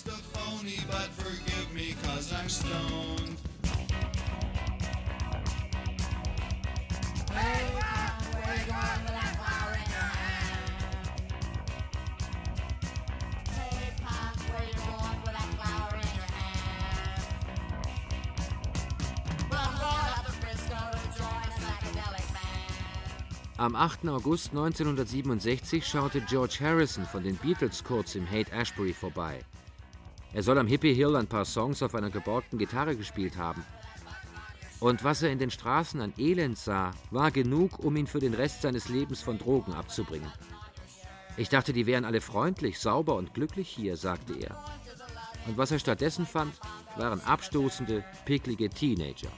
Am 8. August 1967 schaute George Harrison von den Beatles kurz im Haight-Ashbury vorbei. Er soll am Hippie Hill ein paar Songs auf einer geborgten Gitarre gespielt haben. Und was er in den Straßen an Elend sah, war genug, um ihn für den Rest seines Lebens von Drogen abzubringen. Ich dachte, die wären alle freundlich, sauber und glücklich hier, sagte er. Und was er stattdessen fand, waren abstoßende, picklige Teenager.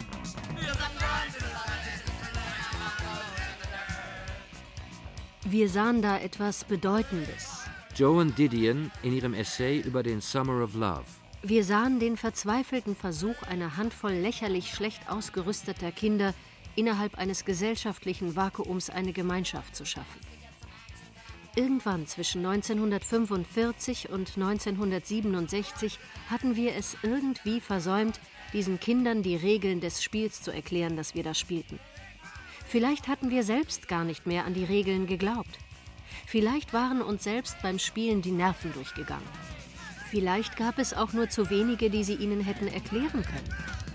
Wir sahen da etwas Bedeutendes. Joan Didion in ihrem Essay über den Summer of Love. Wir sahen den verzweifelten Versuch einer Handvoll lächerlich schlecht ausgerüsteter Kinder, innerhalb eines gesellschaftlichen Vakuums eine Gemeinschaft zu schaffen. Irgendwann zwischen 1945 und 1967 hatten wir es irgendwie versäumt, diesen Kindern die Regeln des Spiels zu erklären, das wir da spielten. Vielleicht hatten wir selbst gar nicht mehr an die Regeln geglaubt. Vielleicht waren uns selbst beim Spielen die Nerven durchgegangen. Vielleicht gab es auch nur zu wenige, die sie ihnen hätten erklären können.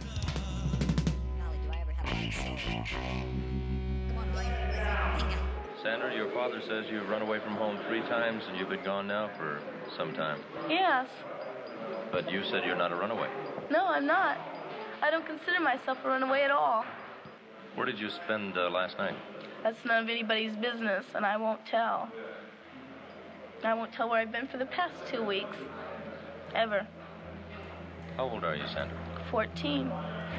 Sandra, your father says you've run away from home 3 times and you've been gone now for some time. Yes. But you said you're not a runaway. No, I'm not. I don't consider myself a runaway at all. Where did you spend last night? That's none of anybody's business, and I won't tell. I won't tell where I've been for the past 2 weeks. Ever. How old are you, Sandra? 14.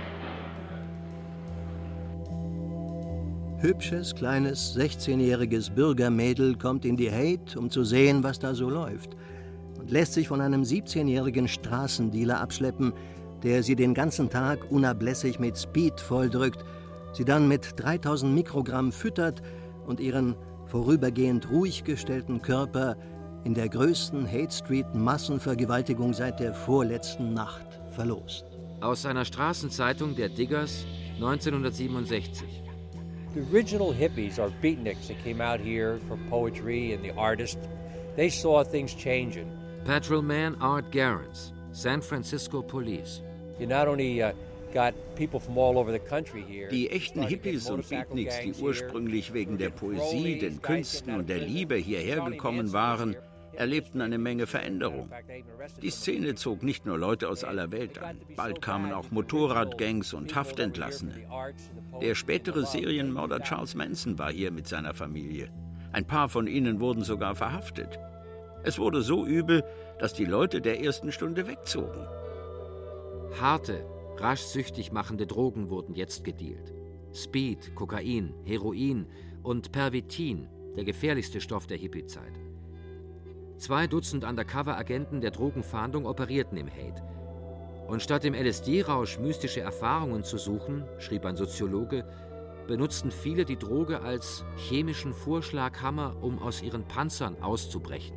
Hübsches, kleines, 16-jähriges Bürgermädel kommt in die Haight, um zu sehen, was da so läuft, und lässt sich von einem 17-jährigen Straßendealer abschleppen, der sie den ganzen Tag unablässig mit Speed volldrückt, sie dann mit 3000 Mikrogramm füttert und ihren vorübergehend ruhig gestellten Körper in der größten Haight Street Massenvergewaltigung seit der vorletzten Nacht verlost. Aus einer Straßenzeitung der Diggers 1967. The original hippies are beatniks that came out here for poetry and the artists. They saw things changing. Patrolman Art Garens, San Francisco Police. You not only got people from all over the country here. Die echten Hippies und Beatniks, die ursprünglich wegen der Poesie, den Künsten und der Liebe hierher gekommen waren, erlebten eine Menge Veränderung. Die Szene zog nicht nur Leute aus aller Welt an. Bald kamen auch Motorradgangs und Haftentlassene. Der spätere Serienmörder Charles Manson war hier mit seiner Familie. Ein paar von ihnen wurden sogar verhaftet. Es wurde so übel, dass die Leute der ersten Stunde wegzogen. Harte, rasch süchtig machende Drogen wurden jetzt gedealt. Speed, Kokain, Heroin und Pervitin, der gefährlichste Stoff der Hippiezeit. 2 Dutzend Undercover-Agenten der Drogenfahndung operierten im Haight. Und statt im LSD-Rausch mystische Erfahrungen zu suchen, schrieb ein Soziologe, benutzten viele die Droge als chemischen Vorschlaghammer, um aus ihren Panzern auszubrechen.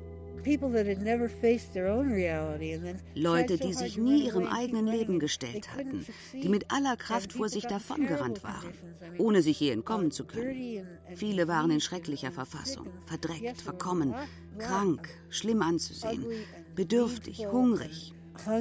Leute, die sich nie ihrem eigenen Leben gestellt hatten, die mit aller Kraft vor sich davongerannt waren, ohne sich je entkommen zu können. Viele waren in schrecklicher Verfassung, verdreckt, verkommen, krank, schlimm anzusehen, bedürftig, hungrig.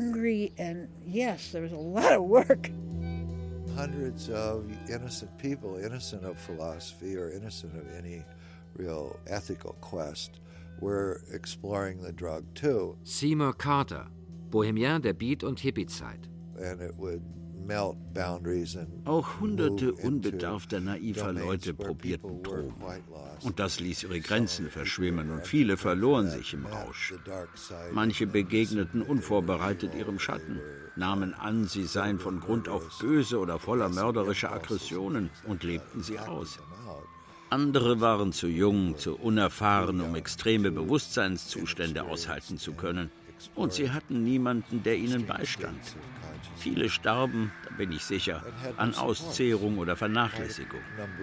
Hundreds of innocent people, innocent of philosophy or innocent of any real ethical quest, were exploring the drug too. Seymour Carter, Bohemian der Beat- und Hippiezeit. And it would melt boundaries and auch hunderte unbedarfter, naiver Leute probierten Drogen. Und das ließ ihre Grenzen verschwimmen und viele verloren sich im Rausch. Manche begegneten unvorbereitet ihrem Schatten, nahmen an, sie seien von Grund auf böse oder voller mörderischer Aggressionen und lebten sie aus. Andere waren zu jung, zu unerfahren, um extreme Bewusstseinszustände aushalten zu können. Und sie hatten niemanden, der ihnen beistand. Viele starben, da bin ich sicher, an Auszehrung oder Vernachlässigung.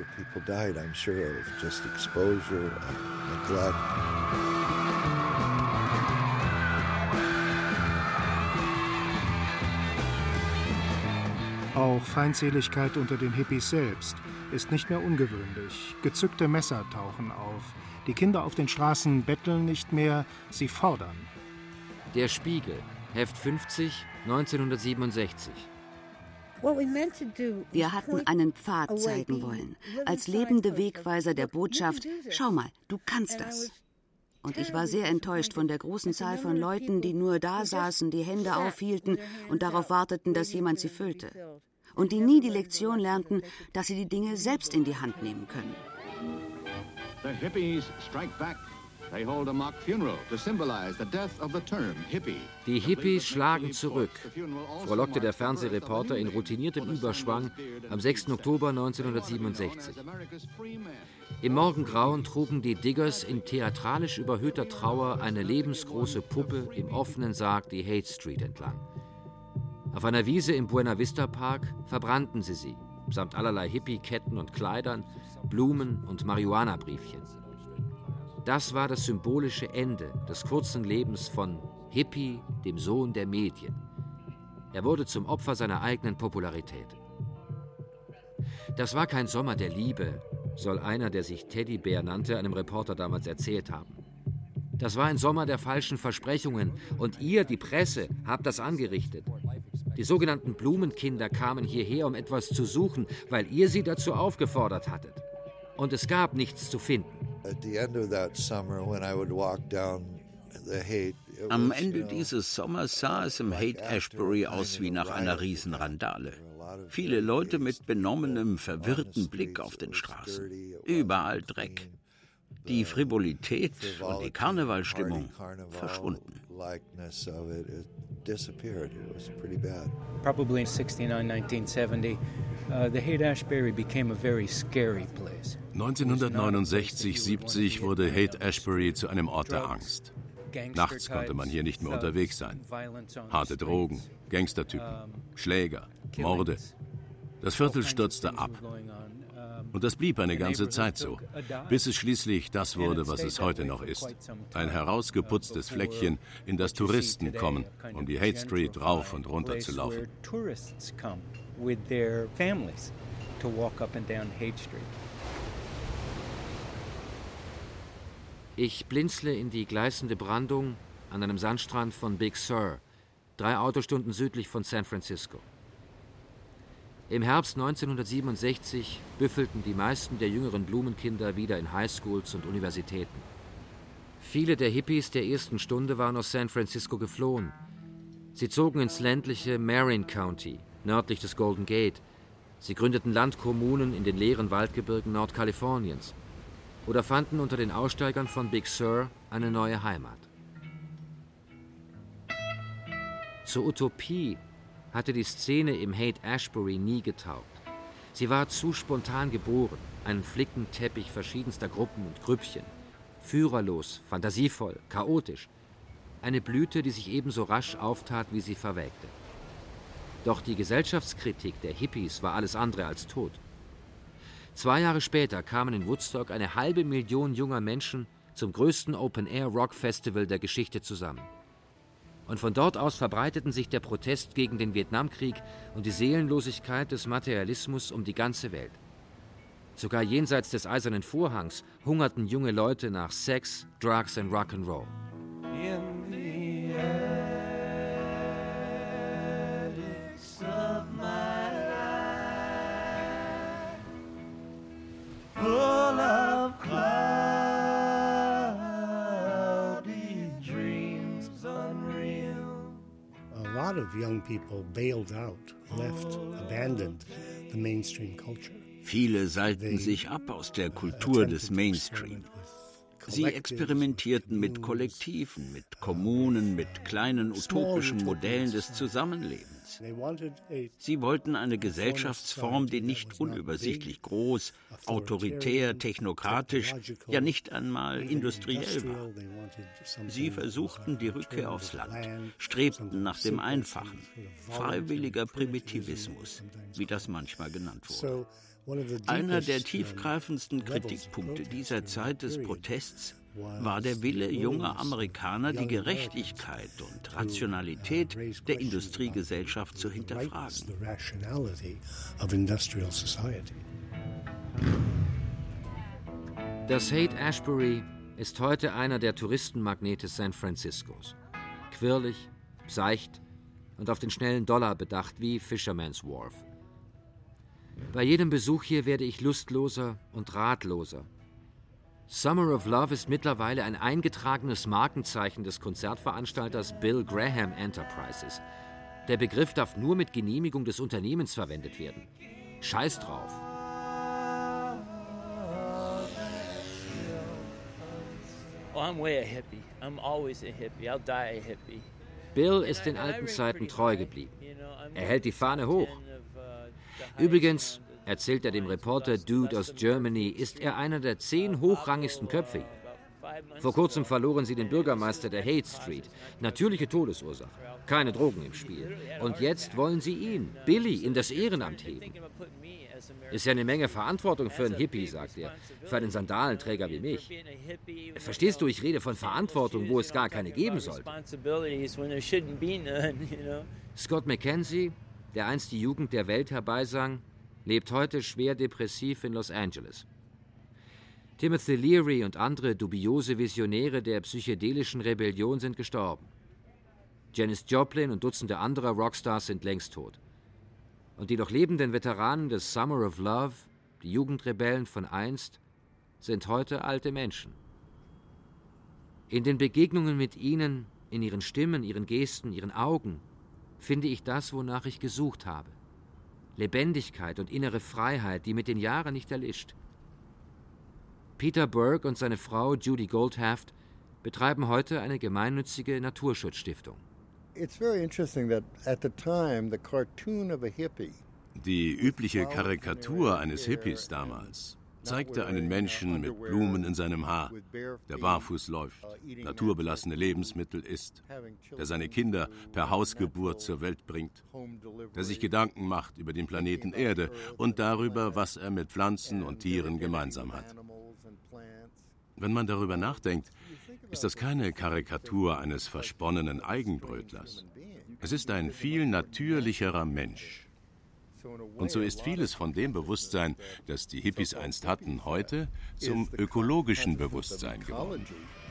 Auch Feindseligkeit unter den Hippies selbst ist nicht mehr ungewöhnlich. Gezückte Messer tauchen auf. Die Kinder auf den Straßen betteln nicht mehr, sie fordern. Der Spiegel, Heft 50, 1967. Wir hatten einen Pfad zeigen wollen, als lebende Wegweiser der Botschaft, schau mal, du kannst das. Und ich war sehr enttäuscht von der großen Zahl von Leuten, die nur da saßen, die Hände aufhielten und darauf warteten, dass jemand sie füllte. Und die nie die Lektion lernten, dass sie die Dinge selbst in die Hand nehmen können. The hippies strike back. They hold a mock funeral to symbolize the death of the term hippie. Die Hippies schlagen zurück, frohlockte der Fernsehreporter in routiniertem Überschwang am 6. Oktober 1967. Im Morgengrauen trugen die Diggers in theatralisch überhöhter Trauer eine lebensgroße Puppe im offenen Sarg die Haight Street entlang. Auf einer Wiese im Buena Vista Park verbrannten sie, samt allerlei Hippie-Ketten und Kleidern, Blumen und Marihuana-Briefchen. Das war das symbolische Ende des kurzen Lebens von Hippie, dem Sohn der Medien. Er wurde zum Opfer seiner eigenen Popularität. Das war kein Sommer der Liebe, soll einer, der sich Teddybär nannte, einem Reporter damals erzählt haben. Das war ein Sommer der falschen Versprechungen und ihr, die Presse, habt das angerichtet. Die sogenannten Blumenkinder kamen hierher, um etwas zu suchen, weil ihr sie dazu aufgefordert hattet. Und es gab nichts zu finden. Am Ende dieses Sommers sah es im Haight-Ashbury aus wie nach einer Riesenrandale. Viele Leute mit benommenem, verwirrten Blick auf den Straßen. Überall Dreck. Die Frivolität und die Karnevalstimmung verschwunden. Probably in 69, 1970, the Haight-Ashbury became a very scary place. 1969, 70 wurde Haight-Ashbury zu einem Ort der Angst. Nachts konnte man hier nicht mehr unterwegs sein. Harte Drogen, Gangstertypen, Schläger, Morde. Das Viertel stürzte ab. Und das blieb eine ganze Zeit so, bis es schließlich das wurde, was es heute noch ist. Ein herausgeputztes Fleckchen, in das Touristen kommen, um die Haight Street rauf und runter zu laufen. Ich blinzle in die gleißende Brandung an einem Sandstrand von Big Sur, 3 Autostunden südlich von San Francisco. Im Herbst 1967 büffelten die meisten der jüngeren Blumenkinder wieder in Highschools und Universitäten. Viele der Hippies der ersten Stunde waren aus San Francisco geflohen. Sie zogen ins ländliche Marin County, nördlich des Golden Gate. Sie gründeten Landkommunen in den leeren Waldgebirgen Nordkaliforniens oder fanden unter den Aussteigern von Big Sur eine neue Heimat. Zur Utopie hatte die Szene im Haight-Ashbury nie getaugt. Sie war zu spontan geboren, ein Flickenteppich verschiedenster Gruppen und Grüppchen. Führerlos, fantasievoll, chaotisch. Eine Blüte, die sich ebenso rasch auftat, wie sie verwelkte. Doch die Gesellschaftskritik der Hippies war alles andere als tot. 2 Jahre später kamen in Woodstock 500.000 junger Menschen zum größten Open-Air-Rock-Festival der Geschichte zusammen. Und von dort aus verbreiteten sich der Protest gegen den Vietnamkrieg und die Seelenlosigkeit des Materialismus um die ganze Welt. Sogar jenseits des Eisernen Vorhangs hungerten junge Leute nach Sex, Drugs und Rock'n'Roll. In the attics of my life, full of cloudy dreams unreal. A lot of young people bailed out, left, abandoned the mainstream culture. Viele seilten sich ab aus der Kultur des Mainstream. Sie experimentierten mit Kollektiven, mit Kommunen, mit kleinen utopischen Modellen des Zusammenlebens. Sie wollten eine Gesellschaftsform, die nicht unübersichtlich groß, autoritär, technokratisch, ja nicht einmal industriell war. Sie versuchten die Rückkehr aufs Land, strebten nach dem Einfachen, freiwilliger Primitivismus, wie das manchmal genannt wurde. Einer der tiefgreifendsten Kritikpunkte dieser Zeit des Protests war der Wille junger Amerikaner, die Gerechtigkeit und Rationalität der Industriegesellschaft zu hinterfragen. Das Haight-Ashbury ist heute einer der Touristenmagnete San Franciscos. Quirlig, seicht und auf den schnellen Dollar bedacht wie Fisherman's Wharf. Bei jedem Besuch hier werde ich lustloser und ratloser. Summer of Love ist mittlerweile ein eingetragenes Markenzeichen des Konzertveranstalters Bill Graham Enterprises. Der Begriff darf nur mit Genehmigung des Unternehmens verwendet werden. Scheiß drauf. Oh, I'm way a hippie. I'm always a hippie. I'll die a hippie. Bill ist den alten Zeiten treu geblieben. Er hält die Fahne hoch. Übrigens, erzählt er dem Reporter Dude aus Germany, ist er einer der 10 hochrangigsten Köpfe. Vor kurzem verloren sie den Bürgermeister der Haight Street. Natürliche Todesursache. Keine Drogen im Spiel. Und jetzt wollen sie ihn, Billy, in das Ehrenamt heben. Ist ja eine Menge Verantwortung für einen Hippie, sagt er. Für einen Sandalenträger wie mich. Verstehst du, ich rede von Verantwortung, wo es gar keine geben sollte. Scott McKenzie, der einst die Jugend der Welt herbeisang, lebt heute schwer depressiv in Los Angeles. Timothy Leary und andere dubiose Visionäre der psychedelischen Rebellion sind gestorben. Janis Joplin und Dutzende anderer Rockstars sind längst tot. Und die noch lebenden Veteranen des Summer of Love, die Jugendrebellen von einst, sind heute alte Menschen. In den Begegnungen mit ihnen, in ihren Stimmen, ihren Gesten, ihren Augen, finde ich das, wonach ich gesucht habe. Lebendigkeit und innere Freiheit, die mit den Jahren nicht erlischt. Peter Berg und seine Frau Judy Goldhaft betreiben heute eine gemeinnützige Naturschutzstiftung. Die übliche Karikatur eines Hippies damals zeigte einen Menschen mit Blumen in seinem Haar, der barfuß läuft, naturbelassene Lebensmittel isst, der seine Kinder per Hausgeburt zur Welt bringt, der sich Gedanken macht über den Planeten Erde und darüber, was er mit Pflanzen und Tieren gemeinsam hat. Wenn man darüber nachdenkt, ist das keine Karikatur eines versponnenen Eigenbrötlers. Es ist ein viel natürlicherer Mensch. Und so ist vieles von dem Bewusstsein, das die Hippies einst hatten, heute zum ökologischen Bewusstsein geworden.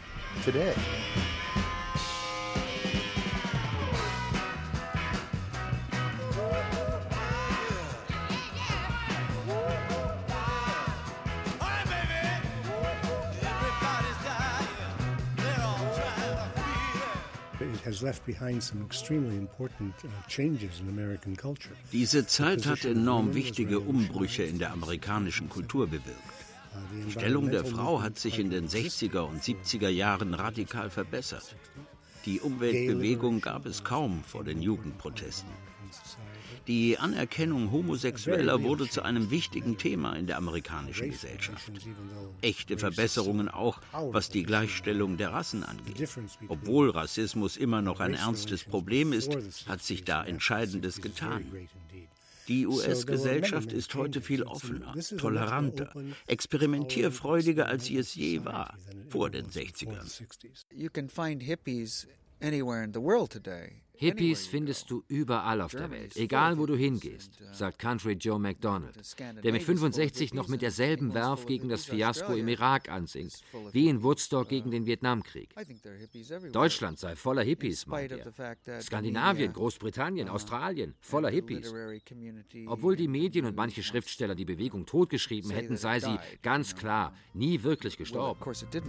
Diese Zeit hat enorm wichtige Umbrüche in der amerikanischen Kultur bewirkt. Die Stellung der Frau hat sich in den 60er und 70er Jahren radikal verbessert. Die Umweltbewegung gab es kaum vor den Jugendprotesten. Die Anerkennung Homosexueller wurde zu einem wichtigen Thema in der amerikanischen Gesellschaft. Echte Verbesserungen auch, was die Gleichstellung der Rassen angeht. Obwohl Rassismus immer noch ein ernstes Problem ist, hat sich da Entscheidendes getan. Die US-Gesellschaft ist heute viel offener, toleranter, experimentierfreudiger, als sie es je war, vor den 60ern. You can find hippies anywhere in the world today. Hippies findest du überall auf der Welt, egal wo du hingehst, sagt Country Joe McDonald, der mit 65 noch mit derselben Werf gegen das Fiasko im Irak ansingt, wie in Woodstock gegen den Vietnamkrieg. Deutschland sei voller Hippies, meint er. Skandinavien, Großbritannien, Australien, voller Hippies. Obwohl die Medien und manche Schriftsteller die Bewegung totgeschrieben hätten, sei sie ganz klar nie wirklich gestorben.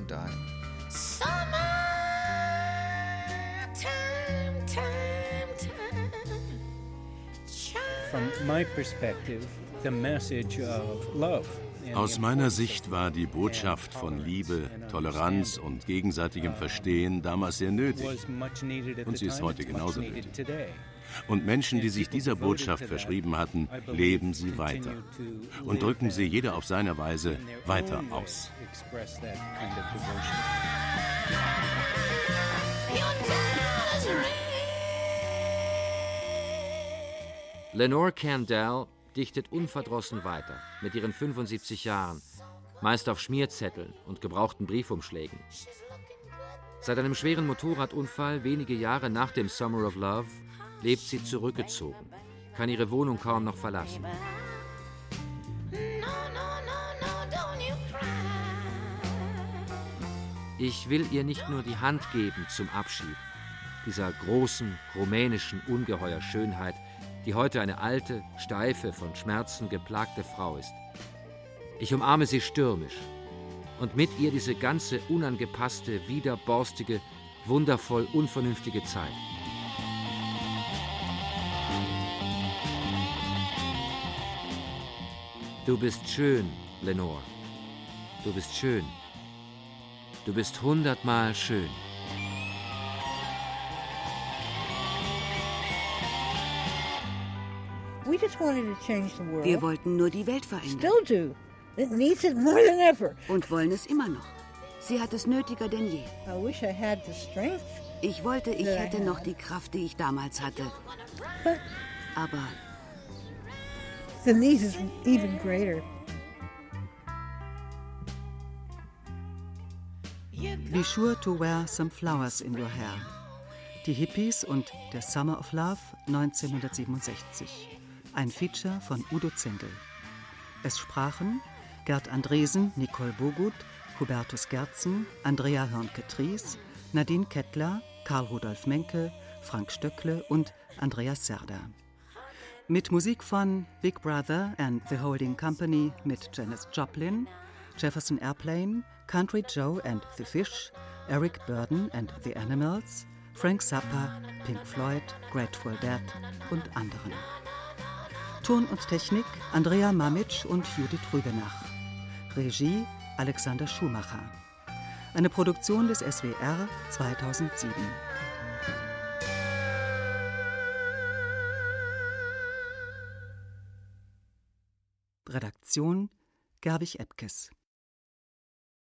Aus meiner Sicht war die Botschaft von Liebe, Toleranz und gegenseitigem Verstehen damals sehr nötig. Und sie ist heute genauso nötig. Und Menschen, die sich dieser Botschaft verschrieben hatten, leben sie weiter und drücken sie jeder auf seine Weise weiter aus. Lenore Kandel dichtet unverdrossen weiter, mit ihren 75 Jahren, meist auf Schmierzetteln und gebrauchten Briefumschlägen. Seit einem schweren Motorradunfall wenige Jahre nach dem Summer of Love lebt sie zurückgezogen, kann ihre Wohnung kaum noch verlassen. Ich will ihr nicht nur die Hand geben zum Abschied, dieser großen, rumänischen Ungeheuerschönheit, die heute eine alte, steife, von Schmerzen geplagte Frau ist. Ich umarme sie stürmisch und mit ihr diese ganze unangepasste, widerborstige, wundervoll unvernünftige Zeit. Du bist schön, Lenore. Du bist schön. Du bist 100-mal schön. Wir wollten nur die Welt verändern. Und wollen es immer noch. Sie hat es nötiger denn je. Ich wollte, ich hätte noch die Kraft, die ich damals hatte. Aber the need is even greater. Be sure to wear some flowers in your hair. Die Hippies und der Summer of Love 1967. Ein Feature von Udo Zindel. Es sprachen Gerd Andresen, Nicole Bogut, Hubertus Gerzen, Andrea Hörnke-Tries, Nadine Kettler, Karl Rudolf Menke, Frank Stöckle und Andreas Serda. Mit Musik von Big Brother and the Holding Company mit Janis Joplin, Jefferson Airplane, Country Joe and the Fish, Eric Burdon and the Animals, Frank Zappa, Pink Floyd, Grateful Dead und anderen. Ton und Technik Andrea Mamic und Judith Rübenach. Regie Alexander Schumacher. Eine Produktion des SWR 2007. Redaktion Gerwig Epkes.